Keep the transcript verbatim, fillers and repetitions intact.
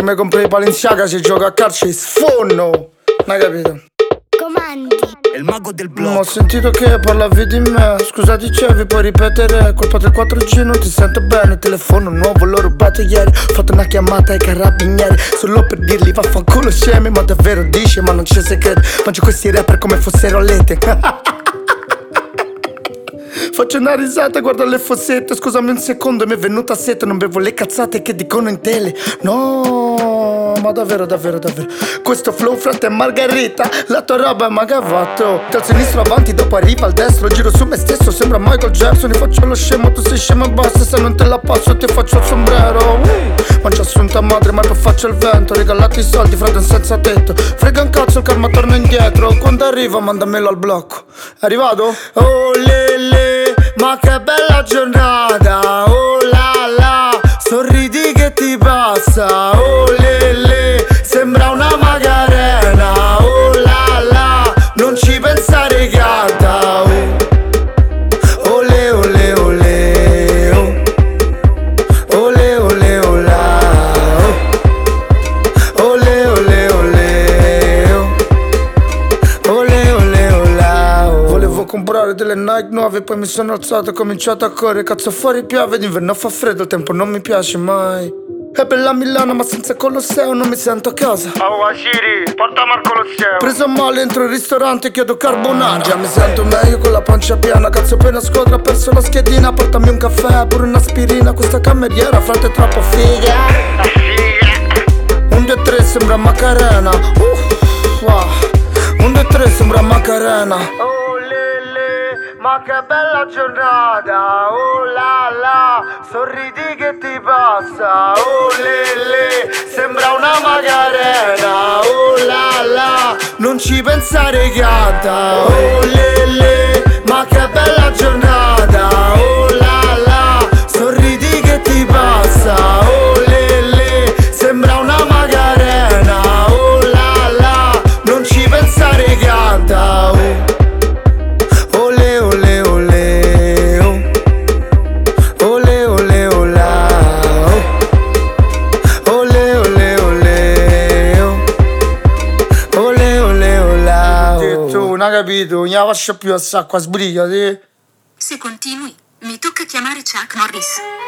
mi compri i Balenciaga, si gioca a calcio e sfonno. Non hai capito? Comandi. Il mago del Mm, ho blocco. sentito che parlavi di me. Scusa dicevi, puoi ripetere? Colpa del quattro G, non ti sento bene. Telefono nuovo, l'ho rubato ieri. Ho fatto una chiamata ai carabinieri solo per dirgli vaffanculo scemi. Ma davvero dici, ma non c'è segreto. Mangio questi rapper come fossero lete. Faccio una risata, guardo le fossette. Scusami un secondo, mi è venuta sete. Non bevo le cazzate che dicono in tele. No, ma davvero, davvero, davvero. Questo flow, frate, è margherita. La tua roba è magavato. Dal sinistro avanti, dopo arriva al destro. Giro su me stesso, sembra Michael Jackson. Ti faccio lo scemo, tu sei scemo e basta. Se non te la passo ti faccio il sombrero. uh, Mangia assunta madre, ma poi faccio il vento. Regalati i soldi, frate, senza tetto. Frega un cazzo, il karma torna indietro. Quando arriva mandamelo al blocco. È arrivato? Oh lele, ma che bella giornata. Oh la la, sorridi che ti passa. Oh lele, sembra una magarena. Oh la la, non ci pensare gatta. Oh, ole ole ole, oh. Ole ole ola, oh. Ole ole ole, oh. Ole ole ola, oh. Volevo comprare delle Nike nuove, poi mi sono alzato e ho cominciato a correre. Cazzo fuori piove, d'inverno fa freddo, il tempo non mi piace mai. È bella Milano ma senza Colosseo non mi sento a casa. Oh Ashiri, portami al Colosseo. Preso male, entro il ristorante, chiedo carbonara. Già mi sento meglio con la pancia piana. Cazzo appena squadra, ho perso la schedina. Portami un caffè, pure un'aspirina. Questa cameriera, frate, è troppo figa. Un, due, tre, sembra Macarena. uh, wow. Un, due, tre, sembra Macarena. Oh lele, ma che bella giornata. Oh la la, sorridi che ti passa. Oh lele, sembra una magarena. Oh la la, Non ci pensare gatta. Oh lele, ma che bella giornata. Oh la la, sorridi che ti passa. Oh lele, sembra una magarena. Oh la la, non ci pensare gatta. Oh, ole ole ole, oh. Ole ole ola, oh. Ole ole ole, oh. Ole ole ola, oh. Tu non hai capito, non lascia più a sacco, sbrigati. Se continui, mi tocca chiamare Chuck Norris.